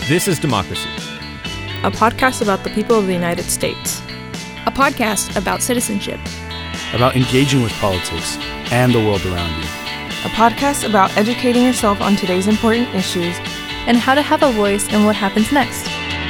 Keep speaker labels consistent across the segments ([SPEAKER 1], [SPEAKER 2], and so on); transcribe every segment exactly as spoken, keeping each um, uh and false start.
[SPEAKER 1] This is Democracy,
[SPEAKER 2] a podcast about the people of the United States.
[SPEAKER 3] A podcast about citizenship.
[SPEAKER 4] About engaging with politics and the world around you.
[SPEAKER 2] A podcast about educating yourself on today's important issues
[SPEAKER 3] and how to have a voice in what happens next.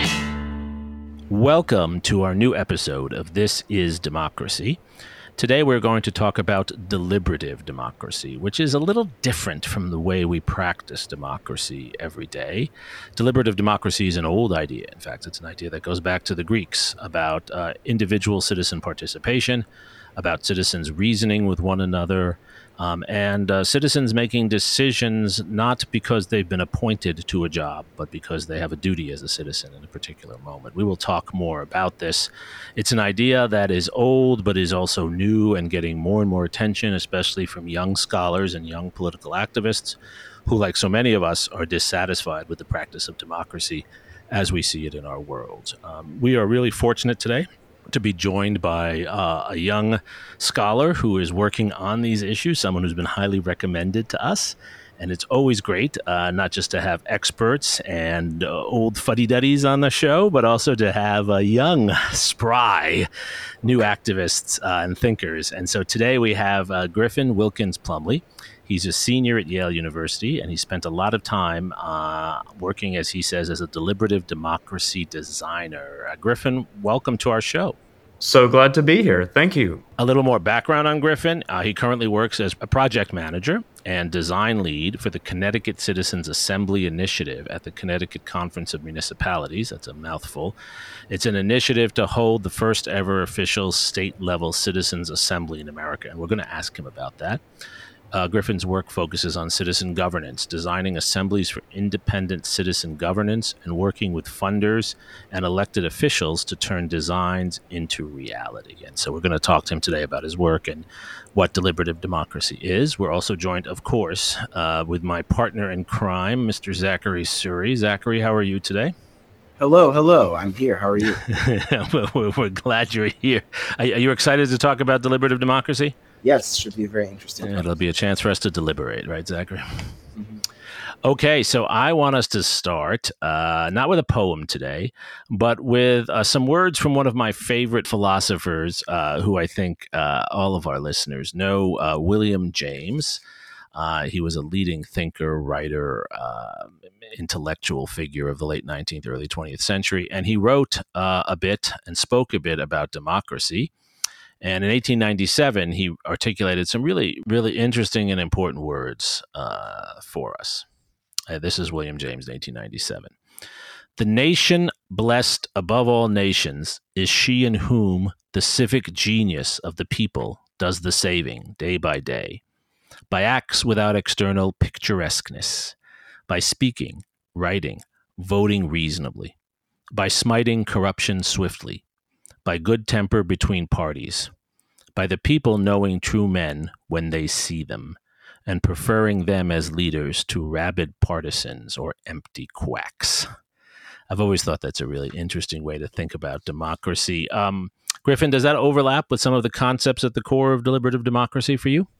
[SPEAKER 1] Welcome to our new episode of This is Democracy. Today we're going to talk about deliberative democracy, which is a little different from the way we practice democracy every day. Deliberative democracy is an old idea. In fact, it's an idea that goes back to the Greeks about uh, individual citizen participation, about citizens reasoning with one another, um, and uh, citizens making decisions not because they've been appointed to a job, but because they have a duty as a citizen in a particular moment. We will talk more about this. It's an idea that is old, but is also new and getting more and more attention, especially from young scholars and young political activists who, like so many of us, are dissatisfied with the practice of democracy as we see it in our world. Um, we are really fortunate today to be joined by uh, a young scholar who is working on these issues, someone who's been highly recommended to us. And it's always great, uh, not just to have experts and uh, old fuddy-duddies on the show, but also to have uh, young, spry, new activists uh, and thinkers. And so today we have uh, Griffin Wilkins Plumley. He's a senior at Yale University, and he spent a lot of time uh, working, as he says, as a deliberative democracy designer. Uh, Griffin, welcome to our show.
[SPEAKER 5] So glad to be here. Thank you.
[SPEAKER 1] A little more background on Griffin. Uh, he currently works as a project manager and design lead for the Connecticut Citizens Assembly Initiative at the Connecticut Conference of Municipalities. That's a mouthful. It's an initiative to hold the first ever official state-level citizens assembly in America, and we're going to ask him about that. Uh, Griffin's work focuses on citizen governance, designing assemblies for independent citizen governance, and working with funders and elected officials to turn designs into reality. And so we're going to talk to him today about his work and what deliberative democracy is. We're also joined, of course, uh, with my partner in crime, Mister Zachary Suri. Zachary, how are you today?
[SPEAKER 6] Hello, hello. I'm here. How are you?
[SPEAKER 1] we're, we're glad you're here. Are, are you excited to talk about deliberative democracy?
[SPEAKER 6] Yes, should be very interesting.
[SPEAKER 1] Yeah, it'll be a chance for us to deliberate, right, Zachary?
[SPEAKER 6] Mm-hmm.
[SPEAKER 1] Okay, so I want us to start, uh, not with a poem today, but with uh, some words from one of my favorite philosophers, uh, who I think uh, all of our listeners know, uh, William James. Uh, he was a leading thinker, writer, uh, intellectual figure of the late nineteenth, early twentieth century, and he wrote uh, a bit and spoke a bit about democracy. And in eighteen ninety-seven, he articulated some really, really interesting and important words uh, for us. Uh, this is William James in eighteen ninety-seven. The nation blessed above all nations is she in whom the civic genius of the people does the saving day by day, by acts without external picturesqueness, by speaking, writing, voting reasonably, by smiting corruption swiftly, by good temper between parties, by the people knowing true men when they see them, and preferring them as leaders to rabid partisans or empty quacks. I've always thought that's a really interesting way to think about democracy. Um, Griffin, does that overlap with some of the concepts at the core of deliberative democracy for you?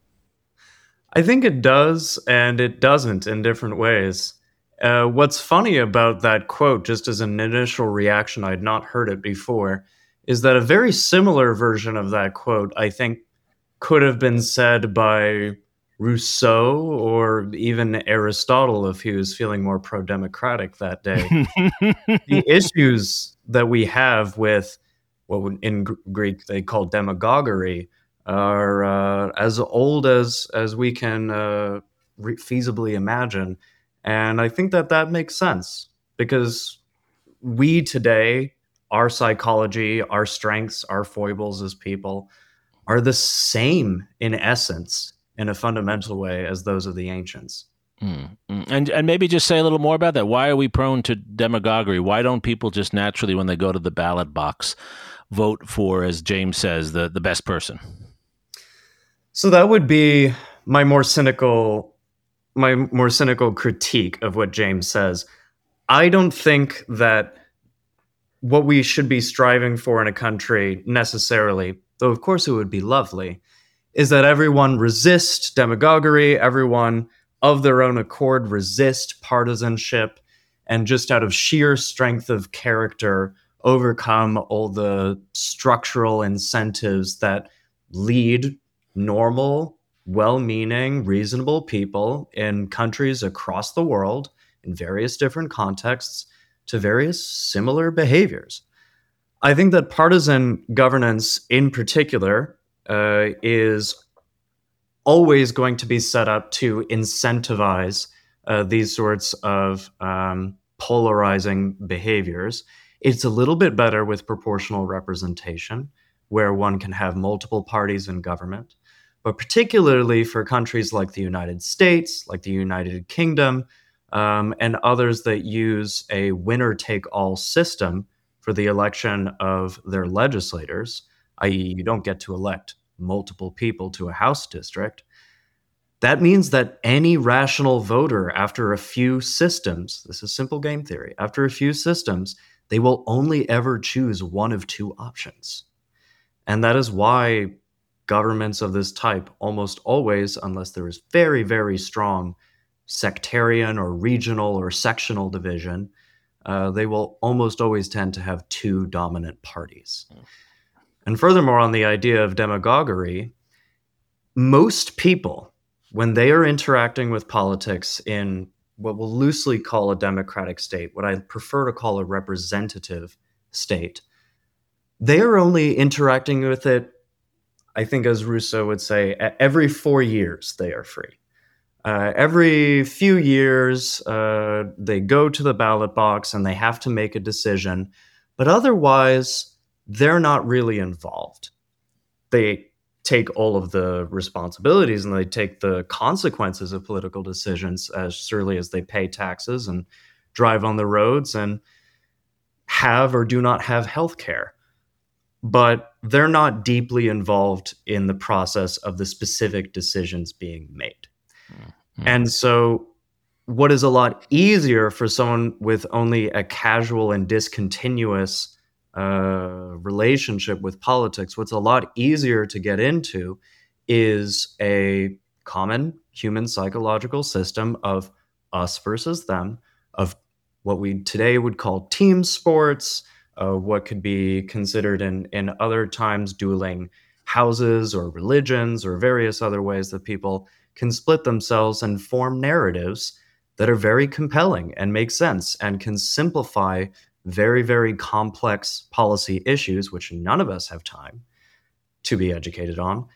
[SPEAKER 5] I think it does, and it doesn't in different ways. Uh, what's funny about that quote, just as an initial reaction, I'd not heard it before, is that a very similar version of that quote, I think, could have been said by Rousseau or even Aristotle if he was feeling more pro-democratic that day. The issues that we have with what in Greek they call demagoguery are uh, as old as, as we can uh, re- feasibly imagine. And I think that that makes sense because we today, our psychology, our strengths, our foibles as people are the same in essence, in a fundamental way, as those of the ancients.
[SPEAKER 1] Mm, mm. And and maybe just say a little more about that. Why are we prone to demagoguery? Why don't people just naturally, when they go to the ballot box, vote for, as James says, the, the best person?
[SPEAKER 5] So that would be my more cynical, my more cynical critique of what James says. I don't think that what we should be striving for in a country necessarily, though of course it would be lovely, is that everyone resist demagoguery, everyone of their own accord resist partisanship, and just out of sheer strength of character, overcome all the structural incentives that lead normal, well-meaning, reasonable people in countries across the world in various different contexts to various similar behaviors. I think that partisan governance in particular uh, is always going to be set up to incentivize uh, these sorts of um, polarizing behaviors. It's a little bit better with proportional representation, where one can have multiple parties in government. But particularly for countries like the United States, like the United Kingdom, um, and others that use a winner-take-all system for the election of their legislators, that is you don't get to elect multiple people to a House district, that means that any rational voter, after a few systems, this is simple game theory, after a few systems, they will only ever choose one of two options. And that is why governments of this type almost always, unless there is very, very strong sectarian or regional or sectional division, uh, they will almost always tend to have two dominant parties. And furthermore, on the idea of demagoguery, most people, when they are interacting with politics in what we'll loosely call a democratic state, what I prefer to call a representative state, they are only interacting with it, I think, as Rousseau would say, every four years they are free. Uh, every few years, uh, they go to the ballot box and they have to make a decision. But otherwise, they're not really involved. They take all of the responsibilities and they take the consequences of political decisions as surely as they pay taxes and drive on the roads and have or do not have health care. But they're not deeply involved in the process of the specific decisions being made. Mm-hmm. And so what is a lot easier for someone with only a casual and discontinuous uh, relationship with politics, what's a lot easier to get into is a common human psychological system of us versus them, of what we today would call team sports, Uh, what could be considered in, in other times dueling houses or religions or various other ways that people can split themselves and form narratives that are very compelling and make sense and can simplify very, very complex policy issues, which none of us have time to be educated on,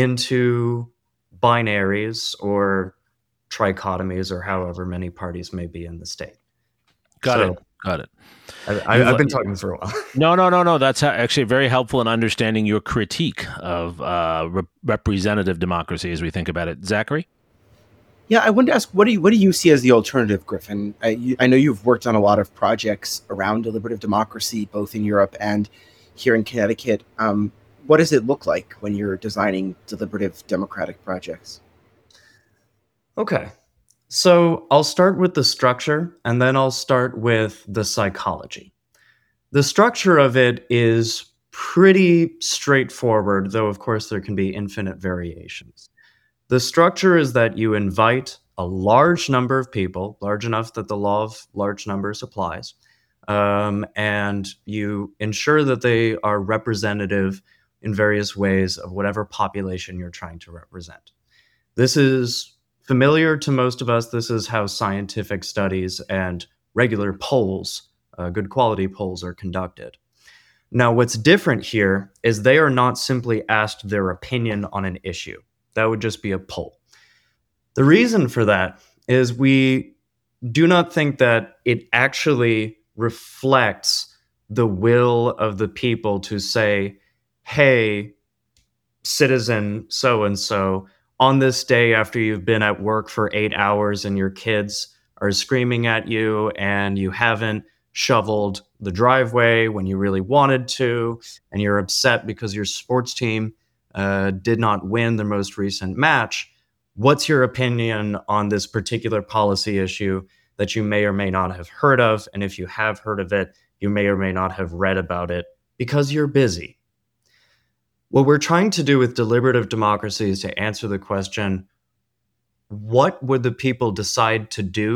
[SPEAKER 5] into binaries or trichotomies or however many parties may be in the state.
[SPEAKER 1] Got
[SPEAKER 5] so,
[SPEAKER 1] it. Got it.
[SPEAKER 5] I, I've been talking for a while.
[SPEAKER 1] No, no, no, no. That's actually very helpful in understanding your critique of uh, re- representative democracy as we think about it. Zachary?
[SPEAKER 6] Yeah, I wanted to ask, what do you what do you see as the alternative, Griffin? I, you, I know you've worked on a lot of projects around deliberative democracy, both in Europe and here in Connecticut. Um, what does it look like when you're designing deliberative democratic projects?
[SPEAKER 5] Okay. So I'll start with the structure, and then I'll start with the psychology. The structure of it is pretty straightforward, though, of course, there can be infinite variations. The structure is that you invite a large number of people, large enough that the law of large numbers applies, um, and you ensure that they are representative in various ways of whatever population you're trying to represent. This is familiar to most of us. This is how scientific studies and regular polls, uh, good quality polls, are conducted. Now, what's different here is they are not simply asked their opinion on an issue. That would just be a poll. The reason for that is we do not think that it actually reflects the will of the people to say, hey, citizen so-and-so, on this day after you've been at work for eight hours and your kids are screaming at you and you haven't shoveled the driveway when you really wanted to, and you're upset because your sports team uh, did not win the most recent match, what's your opinion on this particular policy issue that you may or may not have heard of? And if you have heard of it, you may or may not have read about it because you're busy. What we're trying to do with deliberative democracy is to answer the question, what would the people decide to do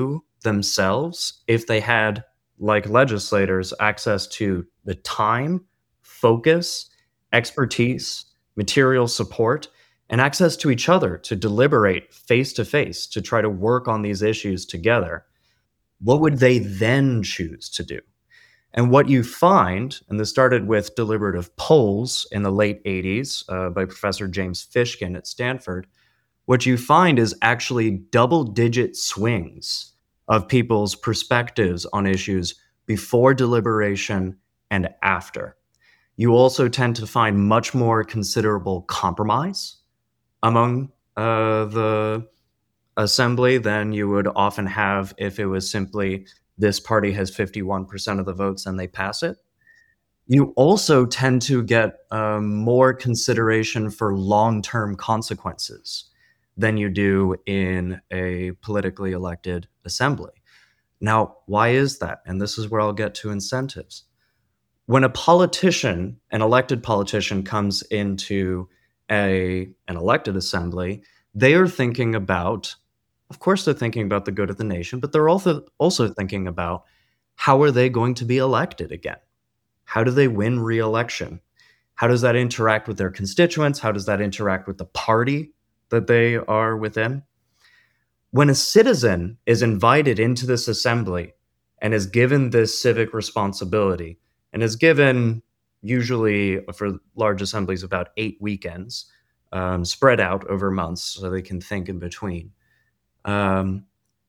[SPEAKER 5] themselves if they had, like legislators, access to the time, focus, expertise, material support, and access to each other to deliberate face to face, to try to work on these issues together. What would they then choose to do? And what you find, and this started with deliberative polls in the late eighties uh, by Professor James Fishkin at Stanford, what you find is actually double-digit swings of people's perspectives on issues before deliberation and after. You also tend to find much more considerable compromise among uh, the assembly than you would often have if it was simply this party has fifty-one percent of the votes and they pass it. You also tend to get um, more consideration for long-term consequences than you do in a politically elected assembly. Now, why is that? And this is where I'll get to incentives. When a politician, an elected politician, comes into a, an elected assembly, they are thinking about, of course, they're thinking about the good of the nation, but they're also, also thinking about how are they going to be elected again? How do they win re-election? How does that interact with their constituents? How does that interact with the party that they are within? When a citizen is invited into this assembly and is given this civic responsibility and is given, usually for large assemblies, about eight weekends um, spread out over months so they can think in between, um,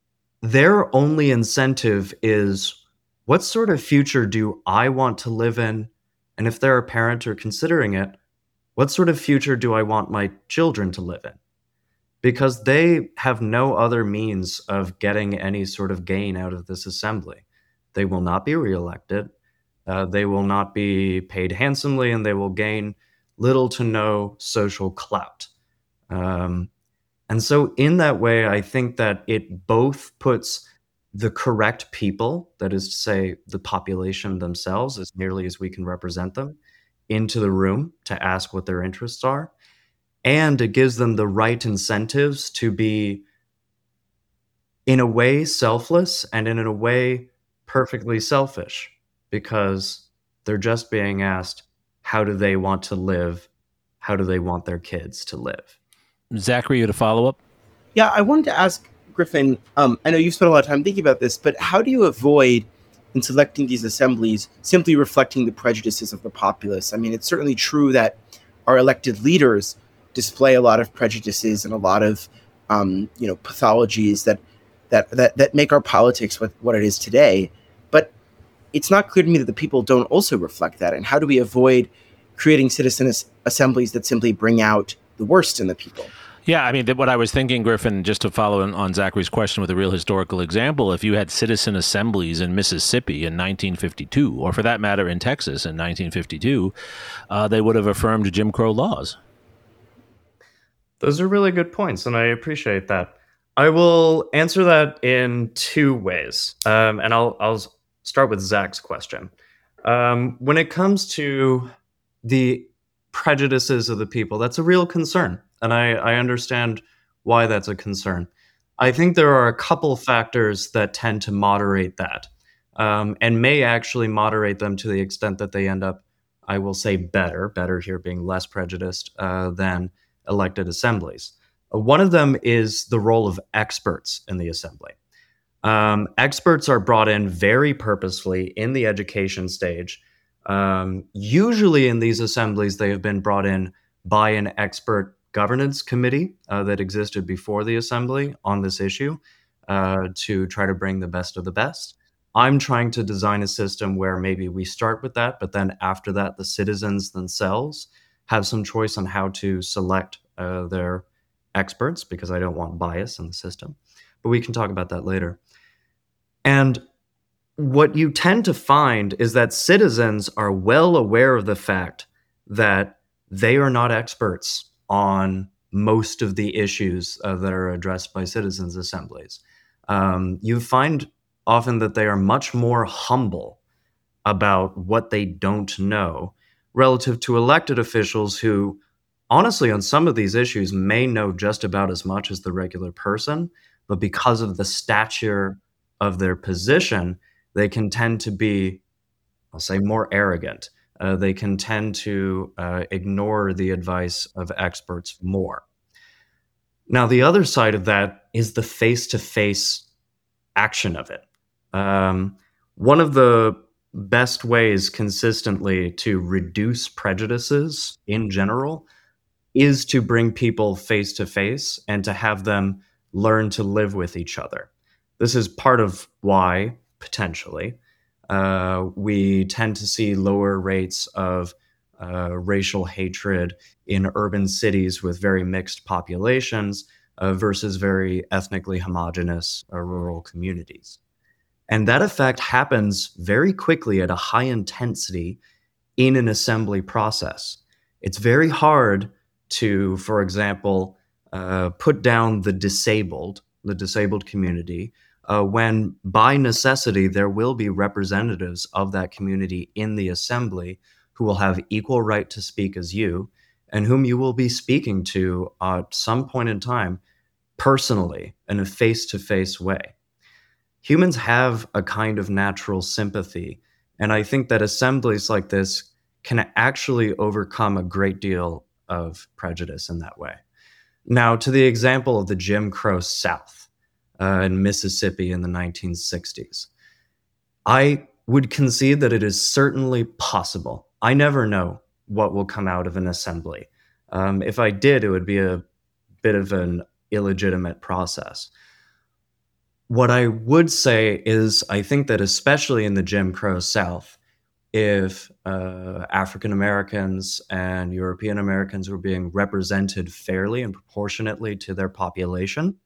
[SPEAKER 5] their only incentive is, what sort of future do I want to live in? And if they're a parent or considering it, what sort of future do I want my children to live in? Because they have no other means of getting any sort of gain out of this assembly. They will not be reelected. Uh, they will not be paid handsomely, and they will gain little to no social clout. Um, and so in that way, I think that it both puts the correct people, that is to say, the population themselves, as nearly as we can represent them, into the room to ask what their interests are. And it gives them the right incentives to be, in a way, selfless, and in a way, perfectly selfish, because they're just being asked, how do they want to live? How do they want their kids to live?
[SPEAKER 1] Zachary, you had a follow-up?
[SPEAKER 6] Yeah, I wanted to ask Griffin, um, I know you've spent a lot of time thinking about this, but how do you avoid, in selecting these assemblies, simply reflecting the prejudices of the populace? I mean, it's certainly true that our elected leaders display a lot of prejudices and a lot of, um, you know, pathologies that, that that that make our politics what, what it is today. But it's not clear to me that the people don't also reflect that. And how do we avoid creating citizen as- assemblies that simply bring out the worst in the people?
[SPEAKER 1] Yeah, I mean, what I was thinking, Griffin, just to follow on, on Zachary's question with a real historical example, if you had citizen assemblies in Mississippi in nineteen fifty-two, or for that matter in Texas in nineteen fifty-two, uh, they would have affirmed Jim Crow laws.
[SPEAKER 5] Those are really good points, and I appreciate that. I will answer that in two ways, um, and I'll, I'll start with Zach's question. Um, when it comes to the prejudices of the people, that's a real concern. And I, I understand why that's a concern. I think there are a couple factors that tend to moderate that, um, and may actually moderate them to the extent that they end up, I will say, better, better here being less prejudiced uh, than elected assemblies. Uh, one of them is the role of experts in the assembly. Um, experts are brought in very purposefully in the education stage. Um, usually in these assemblies, they have been brought in by an expert governance committee uh, that existed before the assembly on this issue uh, to try to bring the best of the best. I'm trying to design a system where maybe we start with that, but then after that, the citizens themselves have some choice on how to select uh, their experts, because I don't want bias in the system. But we can talk about that later. And what you tend to find is that citizens are well aware of the fact that they are not experts on most of the issues uh, that are addressed by citizens' assemblies. Um, you find often that they are much more humble about what they don't know relative to elected officials who, honestly, on some of these issues may know just about as much as the regular person, but because of the stature of their position, they can tend to be, I'll say, more arrogant. Uh, they can tend to uh, ignore the advice of experts more. Now, the other side of that is the face-to-face action of it. Um, one of the best ways consistently to reduce prejudices in general is to bring people face-to-face and to have them learn to live with each other. This is part of why, potentially, uh, we tend to see lower rates of uh, racial hatred in urban cities with very mixed populations uh, versus very ethnically homogenous uh, rural communities. And that effect happens very quickly at a high intensity in an assembly process. It's very hard to, for example, uh, put down the disabled, the disabled community, uh, when by necessity there will be representatives of that community in the assembly who will have equal right to speak as you, and whom you will be speaking to at some point in time personally in a face-to-face way. Humans have a kind of natural sympathy, and I think that assemblies like this can actually overcome a great deal of prejudice in that way. Now, to the example of the Jim Crow South uh, in Mississippi in the nineteen sixties, I would concede that it is certainly possible. I never know what will come out of an assembly. Um, if I did, it would be a bit of an illegitimate process. What I would say is I think that especially in the Jim Crow South, if uh, African Americans and European Americans were being represented fairly and proportionately to their population,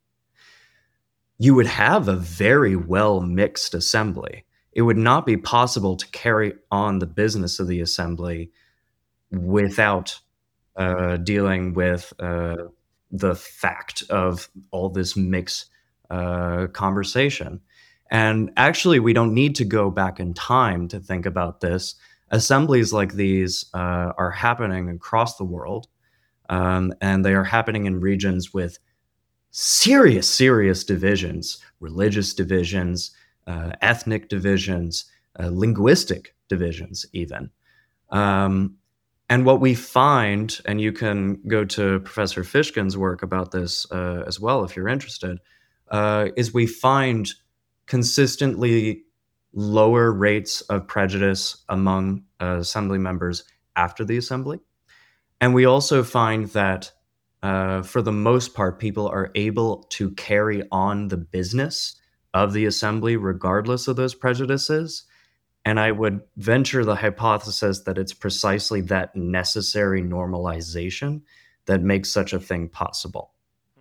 [SPEAKER 5] you would have a very well mixed assembly. It would not be possible to carry on the business of the assembly without uh, dealing with uh, the fact of all this mixed uh, conversation. And actually, we don't need to go back in time to think about this. Assemblies like these uh, are happening across the world, um, and they are happening in regions with serious, serious divisions, religious divisions, uh, ethnic divisions, uh, linguistic divisions even. Um, and what we find, and you can go to Professor Fishkin's work about this uh, as well if you're interested, uh, is we find consistently lower rates of prejudice among uh, assembly members after the assembly. And we also find that uh, for the most part, people are able to carry on the business of the assembly regardless of those prejudices. And I would venture the hypothesis that it's precisely that necessary normalization that makes such a thing possible.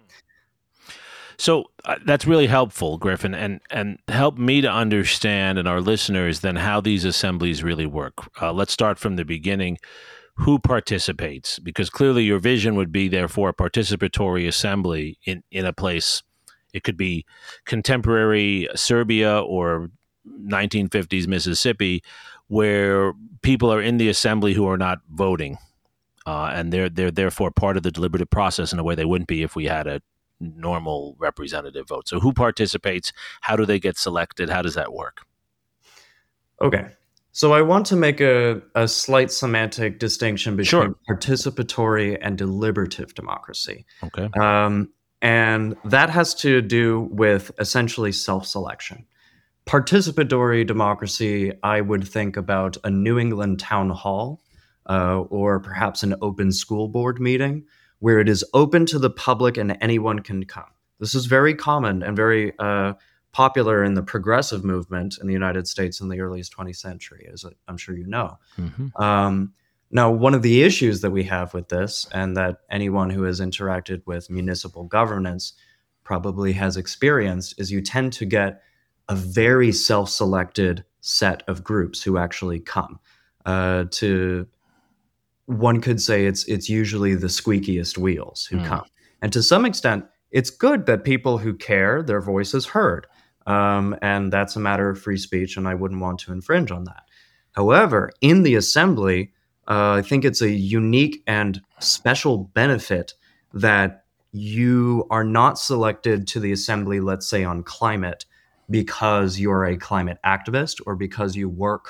[SPEAKER 1] So uh, that's really helpful, Griffin, and and help me to understand and our listeners then how these assemblies really work. Uh, let's start from the beginning. Who participates? Because clearly your vision would be, therefore, a participatory assembly in, in a place. It could be contemporary Serbia or nineteen fifties Mississippi, where people are in the assembly who are not voting, uh, and they're they're therefore part of the deliberative process in a way they wouldn't be if we had a normal representative vote. So who participates? How do they get selected? How does that work?
[SPEAKER 5] Okay. So I want to make a, a slight semantic distinction between
[SPEAKER 1] Sure.
[SPEAKER 5] participatory and deliberative democracy.
[SPEAKER 1] Okay.
[SPEAKER 5] Um, and that has to do with essentially self-selection. Participatory democracy, I would think about a New England town hall uh, or perhaps an open school board meeting where it is open to the public and anyone can come. This is very common and very uh, popular in the progressive movement in the United States in the earliest twentieth century, as I'm sure you know.
[SPEAKER 1] Mm-hmm.
[SPEAKER 5] Um, now, one of the issues that we have with this, and that anyone who has interacted with municipal governance probably has experienced, is you tend to get a very self-selected set of groups who actually come. Uh, to one could say it's it's usually the squeakiest wheels who
[SPEAKER 1] Mm.
[SPEAKER 5] come, and to some extent, it's good that people who care, their voice is heard, um, and that's a matter of free speech, and I wouldn't want to infringe on that. However, in the assembly, uh, I think it's a unique and special benefit that you are not selected to the assembly, let's say on climate, because you're a climate activist or because you work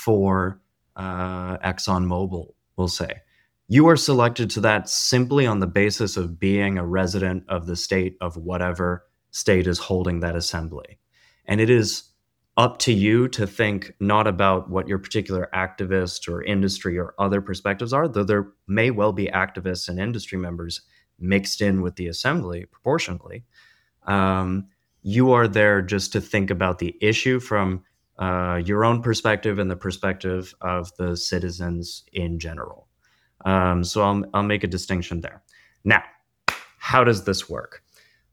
[SPEAKER 5] for uh, ExxonMobil, we'll say. You are selected to that simply on the basis of being a resident of the state of whatever state is holding that assembly. And it is up to you to think not about what your particular activist or industry or other perspectives are, though there may well be activists and industry members mixed in with the assembly proportionally. Um, you are there just to think about the issue from uh, your own perspective and the perspective of the citizens in general. Um, so I'll, I'll make a distinction there. Now, how does this work?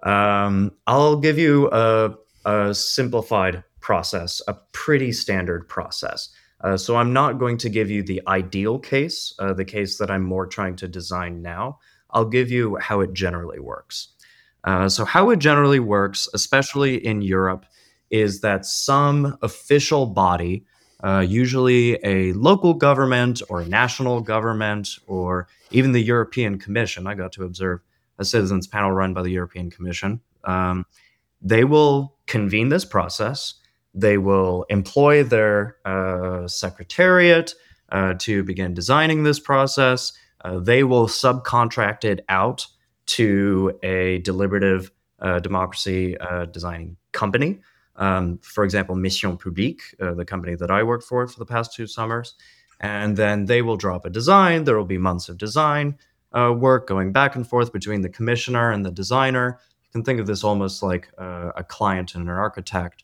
[SPEAKER 5] Um, I'll give you a, a simplified process, a pretty standard process. Uh, so I'm not going to give you the ideal case, uh, the case that I'm more trying to design now. I'll give you how it generally works. Uh, so how it generally works, especially in Europe, is that some official body, uh, usually a local government or a national government or even the European Commission. I got to observe a citizens panel run by the European Commission. Um, they will convene this process. They will employ their uh, secretariat uh, to begin designing this process. Uh, they will subcontract it out to a deliberative uh, democracy uh, designing company. Um, for example, Mission Publique, uh, the company that I worked for for the past two summers. And then they will drop a design. There will be months of design uh, work going back and forth between the commissioner and the designer. You can think of this almost like uh, a client and an architect.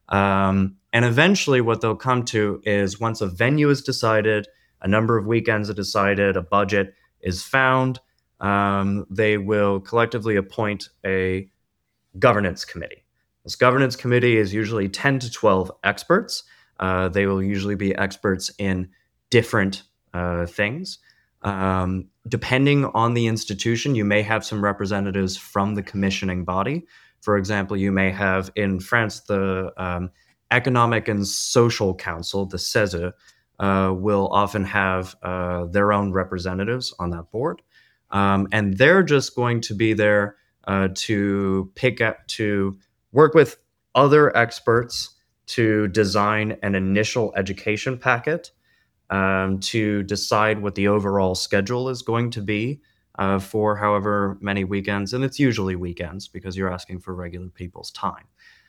[SPEAKER 5] Um, and eventually what they'll come to is once a venue is decided, a number of weekends are decided, a budget is found, um, they will collectively appoint a governance committee. This governance committee is usually ten to twelve experts. Uh, they will usually be experts in different uh, things. Um, depending on the institution, you may have some representatives from the commissioning body. For example, you may have in France the um, Economic and Social Council, the C E S E, uh, will often have uh, their own representatives on that board. Um, and they're just going to be there uh, to pick up, to work with other experts to design an initial education packet, um, to decide what the overall schedule is going to be uh, for however many weekends. And it's usually weekends because you're asking for regular people's time,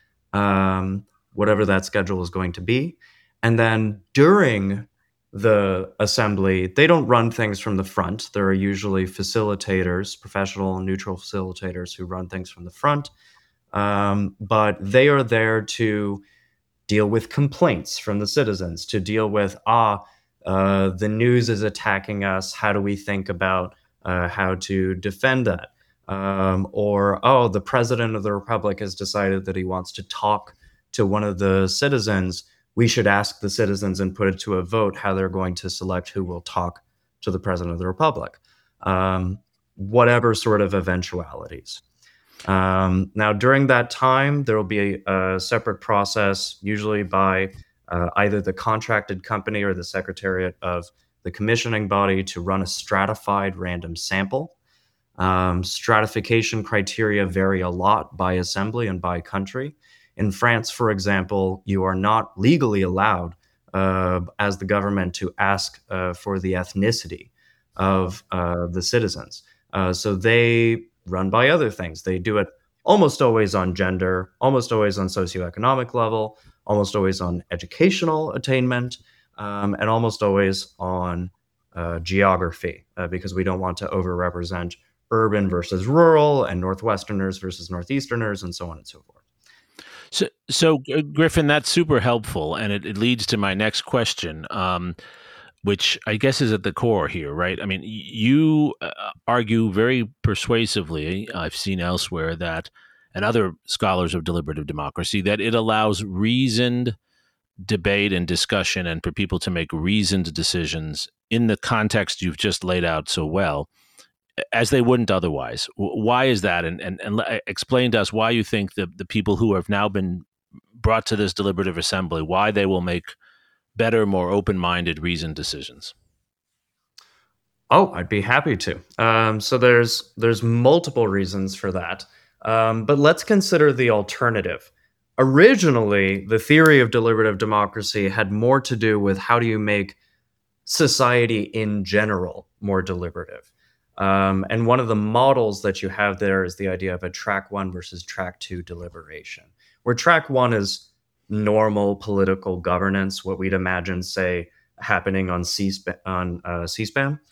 [SPEAKER 5] um, whatever that schedule is going to be. And then during the assembly, they don't run things from the front. There are usually facilitators, professional and neutral facilitators who run things from the front. Um, but they are there to deal with complaints from the citizens, to deal with, ah, uh, the news is attacking us. How do we think about uh, how to defend that? Um, or, oh, the president of the republic has decided that he wants to talk to one of the citizens. We should ask the citizens and put it to a vote how they're going to select who will talk to the president of the republic. Um, whatever sort of eventualities. Um, now, during that time, there will be a, a separate process, usually by uh, either the contracted company or the secretariat of the commissioning body, to run a stratified random sample. Um, stratification criteria vary a lot by assembly and by country. In France, for example, you are not legally allowed uh, as the government to ask uh, for the ethnicity of uh, the citizens. Uh, so they run by other things. They do it almost always on gender, almost always on socioeconomic level, almost always on educational attainment, um, and almost always on uh, geography, uh, because we don't want to overrepresent urban versus rural and Northwesterners versus Northeasterners and so on and so forth.
[SPEAKER 1] So, so uh, Griffin, that's super helpful, and it, it leads to my next question, um, which I guess is at the core here, right? I mean, you uh, argue very persuasively, I've seen elsewhere that, and other scholars of deliberative democracy, that it allows reasoned debate and discussion and for people to make reasoned decisions in the context you've just laid out so well, as they wouldn't otherwise. Why is that? And, and, and explain to us why you think the, the people who have now been brought to this deliberative assembly, why they will make better, more open-minded, reasoned decisions.
[SPEAKER 5] Oh, I'd be happy to. Um, so there's there's multiple reasons for that. Um, but let's consider the alternative. originally, the theory of deliberative democracy had more to do with how do you make society in general more deliberative. Um, and one of the models that you have there is the idea of a track one versus track two deliberation, where track one is normal political governance, what we'd imagine, say, happening on C-SPAN, on uh, C-SPAN.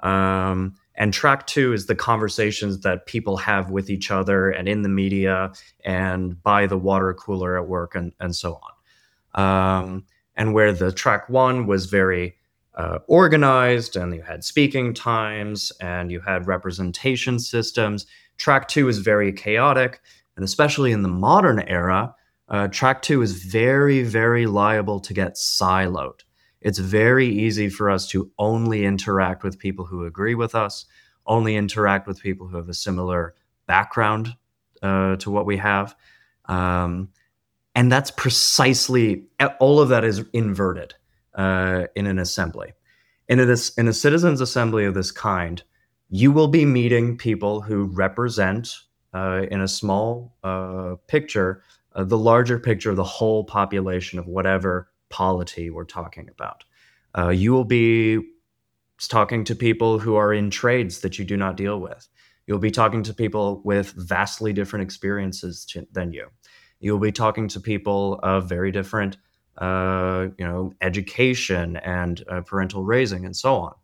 [SPEAKER 5] Um, and track two is the conversations that people have with each other and in the media and by the water cooler at work and, and so on. Um, and where the track one was very Uh, organized, and you had speaking times, and you had representation systems. Track two is very chaotic, and especially in the modern era, uh, track two is very, very liable to get siloed. It's very easy for us to only interact with people who agree with us, only interact with people who have a similar background uh, to what we have. Um, and that's precisely, all of that is inverted Uh, in an assembly. In a, in a citizens' assembly of this kind, you will be meeting people who represent, uh, in a small uh, picture, uh, the larger picture of the whole population of whatever polity we're talking about. Uh, you will be talking to people who are in trades that you do not deal with. You'll be talking to people with vastly different experiences to, than you. You'll be talking to people of very different Uh, you know, education and uh, parental raising and so on.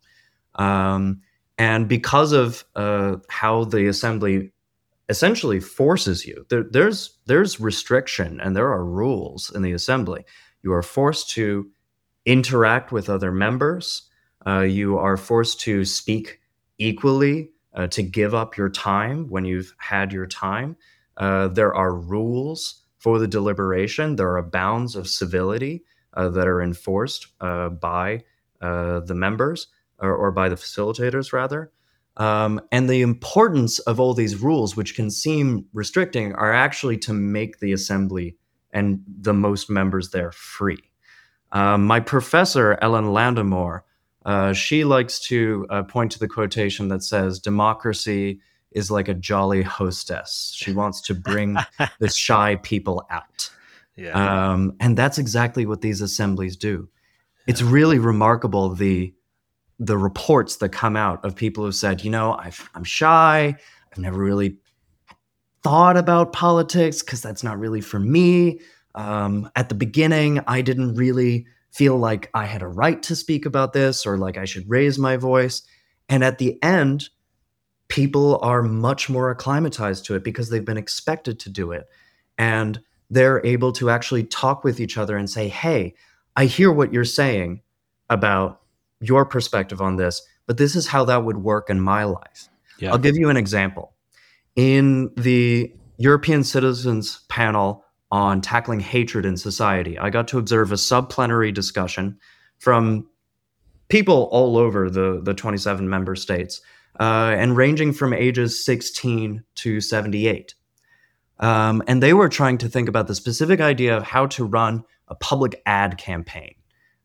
[SPEAKER 5] Um, and because of uh, how the assembly essentially forces you, there, there's there's restriction and there are rules in the assembly. You are forced to interact with other members. Uh, you are forced to speak equally, uh, to give up your time when you've had your time. Uh, there are rules for the deliberation. There are bounds of civility uh, that are enforced uh, by uh, the members or, or by the facilitators, rather. Um, and the importance of all these rules, which can seem restricting, are actually to make the assembly and the most members there free. Um, my professor, Ellen Landemore, uh, she likes to uh, point to the quotation that says, "Democracy is like a jolly hostess. She wants to bring the shy people out."
[SPEAKER 1] Yeah.
[SPEAKER 5] Um, and that's exactly what these assemblies do. It's really remarkable, the the reports that come out of people who said, you know, I've, I'm shy. I've never really thought about politics because that's not really for me. Um, at the beginning, I didn't really feel like I had a right to speak about this or like I should raise my voice. And at the end, people are much more acclimatized to it because they've been expected to do it. And they're able to actually talk with each other and say, hey, I hear what you're saying about your perspective on this, but this is how that would work in my life. Yeah. I'll give you an example. In the European Citizens Panel on Tackling Hatred in Society, I got to observe a subplenary discussion from people all over the, the twenty-seven member states, uh, and ranging from ages sixteen to seventy-eight. Um, and they were trying to think about the specific idea of how to run a public ad campaign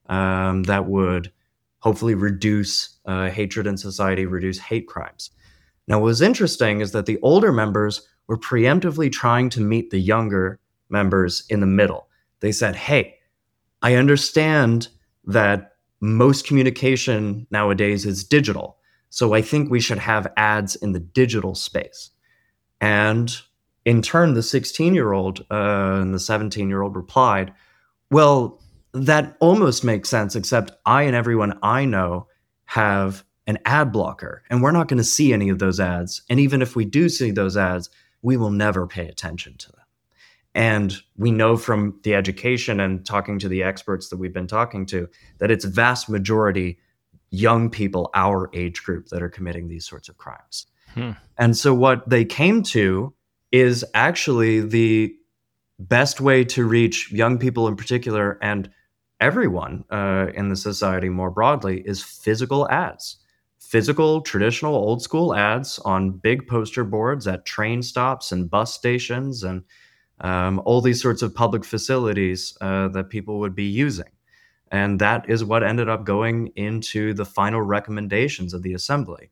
[SPEAKER 5] um, that would hopefully reduce uh, hatred in society, reduce hate crimes. Now, what was interesting is that the older members were preemptively trying to meet the younger members in the middle. They said, hey, I understand that most communication nowadays is digital, so I think we should have ads in the digital space. And in turn, the sixteen-year-old uh, and the seventeen-year-old replied, well, that almost makes sense, except I and everyone I know have an ad blocker, and we're not going to see any of those ads. And even if we do see those ads, we will never pay attention to them. And we know from the education and talking to the experts that we've been talking to that it's vast majority young people, our age group, that are committing these sorts of crimes. Hmm. And so what they came to is actually the best way to reach young people in particular and everyone uh, in the society more broadly is physical ads. Physical, traditional, old school ads on big poster boards at train stops and bus stations and um, all these sorts of public facilities uh, that people would be using. And that is what ended up going into the final recommendations of the assembly.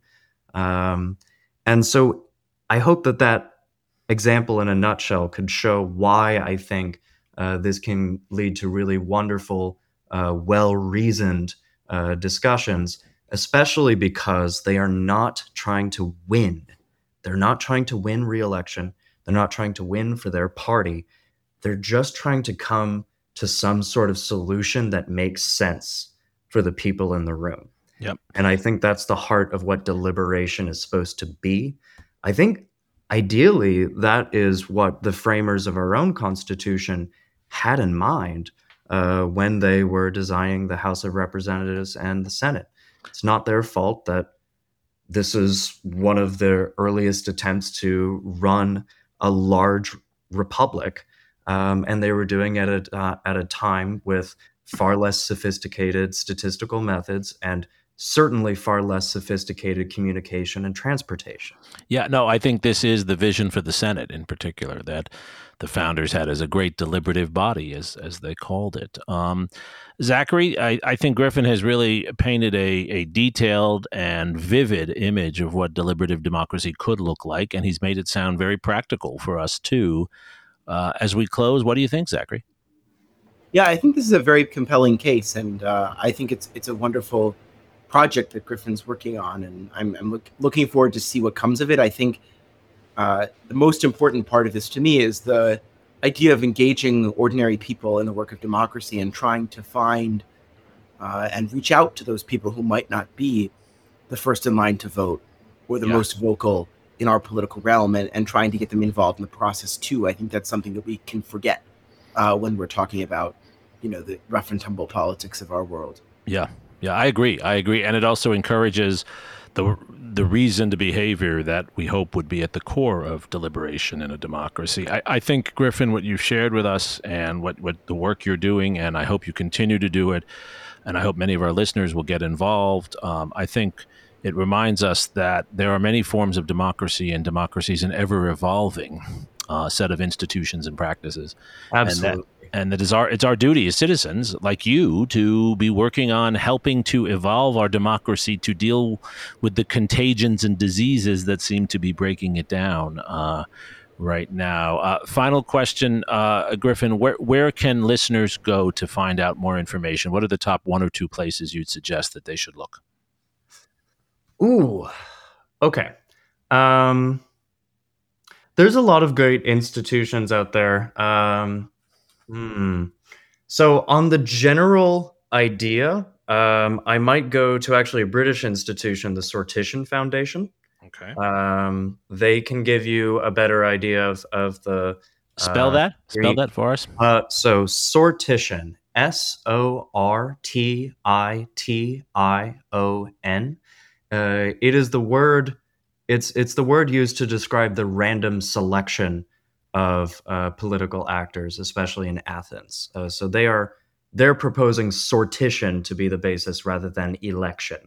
[SPEAKER 5] Um, and so I hope that that example in a nutshell could show why I think uh, this can lead to really wonderful, uh, well-reasoned uh, discussions, especially because they are not trying to win. They're not trying to win re-election. They're not trying to win for their party. They're just trying to come to some sort of solution that makes sense for the people in the room.
[SPEAKER 1] Yep.
[SPEAKER 5] And I think that's the heart of what deliberation is supposed to be. I think ideally that is what the framers of our own Constitution had in mind uh, when they were designing the House of Representatives and the Senate. It's not their fault that this is one of their earliest attempts to run a large republic, um, and they were doing it at, uh, at a time with far less sophisticated statistical methods and certainly far less sophisticated communication and transportation.
[SPEAKER 1] Yeah, no, I think this is the vision for the Senate in particular that the founders had as a great deliberative body, as as they called it. Um, Zachary, I, I think Griffin has really painted a, a detailed and vivid image of what deliberative democracy could look like, and he's made it sound very practical for us too. Uh, as we close, what do you think, Zachary?
[SPEAKER 6] Yeah, I think this is a very compelling case, and uh, I think it's it's a wonderful project that Griffin's working on, and I'm, I'm look, looking forward to see what comes of it. I think uh, the most important part of this to me is the idea of engaging ordinary people in the work of democracy and trying to find uh, and reach out to those people who might not be the first in line to vote or the
[SPEAKER 1] Yeah.
[SPEAKER 6] most vocal in our political realm, and, and trying to get them involved in the process too. I think that's something that we can forget uh, when we're talking about, you know, the rough and tumble politics of our world.
[SPEAKER 1] Yeah. Yeah, I agree. I agree. And it also encourages the the reasoned behavior that we hope would be at the core of deliberation in a democracy. I, I think, Griffin, what you've shared with us and what, what the work you're doing, and I hope you continue to do it, and I hope many of our listeners will get involved. Um, I think it reminds us that there are many forms of democracy, and democracy is an ever-evolving uh, set of institutions and practices.
[SPEAKER 5] Absolutely.
[SPEAKER 1] And that, And it is our it's our duty as citizens like you to be working on helping to evolve our democracy to deal with the contagions and diseases that seem to be breaking it down uh, right now. Uh, final question, uh, Griffin, where, where can listeners go to find out more information? What are the top one or two places you'd suggest that they should look?
[SPEAKER 5] Ooh, okay. Um, there's a lot of great institutions out there. Um, Hmm. So on the general idea, um, I might go to actually a British institution, the Sortition Foundation.
[SPEAKER 1] Okay.
[SPEAKER 5] Um, they can give you a better idea of, of the...
[SPEAKER 1] Spell
[SPEAKER 5] uh,
[SPEAKER 1] that. Spell
[SPEAKER 5] Greek-
[SPEAKER 1] that for us.
[SPEAKER 5] Uh, so Sortition, S O R T I T I O N. Uh, it is the word... It's it's the word used to describe the random selection of uh, political actors, especially in Athens. Uh, so they are they're proposing sortition to be the basis rather than election.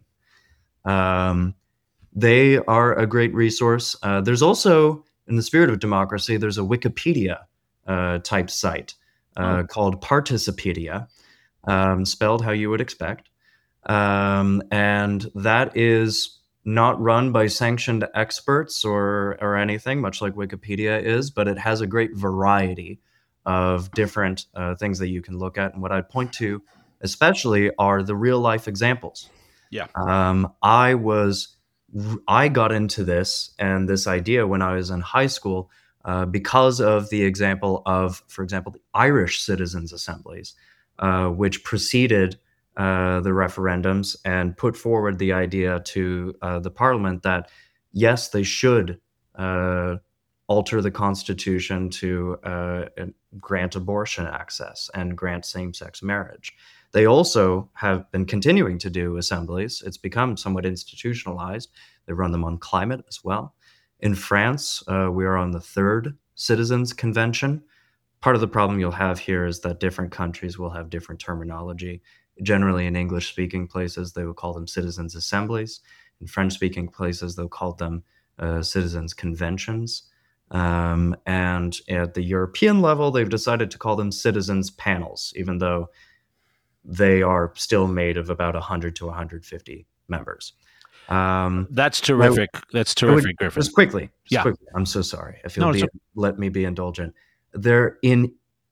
[SPEAKER 5] Um, they are a great resource. Uh, there's also, in the spirit of democracy, there's a Wikipedia uh, type site uh, oh. called Participedia, um, spelled how you would expect. Um, and that is not run by sanctioned experts or or anything, much like Wikipedia is, but it has a great variety of different uh, things that you can look at. And what I'd point to especially are the real life examples.
[SPEAKER 1] Yeah.
[SPEAKER 5] Um, I was, I got into this and this idea when I was in high school uh, because of the example of, for example, the Irish citizens' assemblies, uh, which preceded Uh, the referendums and put forward the idea to uh, the parliament that, yes, they should uh, alter the constitution to uh, grant abortion access and grant same-sex marriage. They also have been continuing to do assemblies. It's become somewhat institutionalized. They run them on climate as well. In France, uh, we are on the third Citizens Convention. Part of the problem you'll have here is that different countries will have different terminology. Generally, in English-speaking places, they will call them citizens' assemblies. In French-speaking places, they'll call them uh, citizens' conventions. Um, and at the European level, they've decided to call them citizens' panels, even though they are still made of about one hundred to one hundred fifty members. Um,
[SPEAKER 1] That's terrific. I, That's terrific,
[SPEAKER 5] would,
[SPEAKER 1] Griffin.
[SPEAKER 5] Just quickly. Just
[SPEAKER 1] yeah.
[SPEAKER 5] quickly. I'm so sorry. If you'll
[SPEAKER 1] no,
[SPEAKER 5] be,
[SPEAKER 1] so-
[SPEAKER 5] let me be indulgent. They're in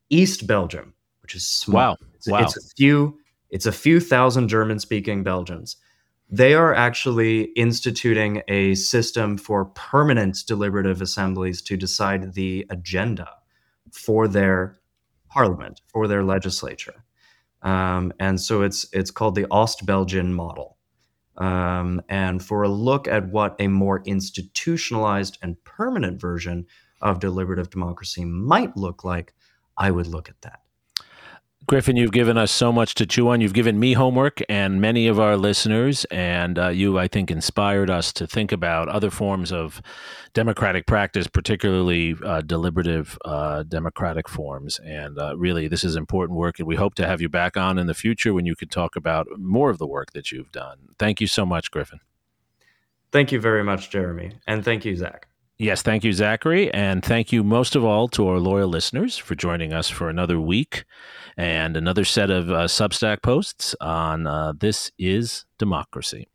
[SPEAKER 5] East Belgium, which is small.
[SPEAKER 1] Wow.
[SPEAKER 5] It's,
[SPEAKER 1] Wow.
[SPEAKER 5] it's a few. It's a few thousand German-speaking Belgians. They are actually instituting a system for permanent deliberative assemblies to decide the agenda for their parliament, for their legislature. Um, and so it's it's called the Ostbelgien model. Um, and for a look at what a more institutionalized and permanent version of deliberative democracy might look like, I would look at that.
[SPEAKER 1] Griffin, you've given us so much to chew on. You've given me homework and many of our listeners, and uh, you, I think, inspired us to think about other forms of democratic practice, particularly uh, deliberative uh, democratic forms. And uh, really, this is important work, and we hope to have you back on in the future when you can talk about more of the work that you've done. Thank you so much, Griffin.
[SPEAKER 5] Thank you very much, Jeremy. And thank you, Zach.
[SPEAKER 1] Yes, thank you, Zachary. And thank you most of all to our loyal listeners for joining us for another week and another set of uh, Substack posts on uh, This is Democracy.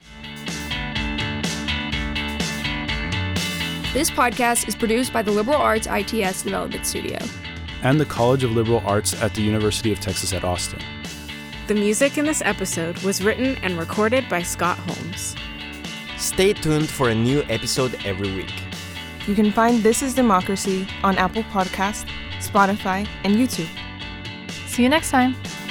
[SPEAKER 3] This podcast is produced by the Liberal Arts I T S Development Studio
[SPEAKER 4] and the College of Liberal Arts at the University of Texas at Austin.
[SPEAKER 7] The music in this episode was written and recorded by Scott Holmes.
[SPEAKER 8] Stay tuned for a new episode every week.
[SPEAKER 2] You can find This is Democracy on Apple Podcasts, Spotify, and YouTube.
[SPEAKER 3] See you next time.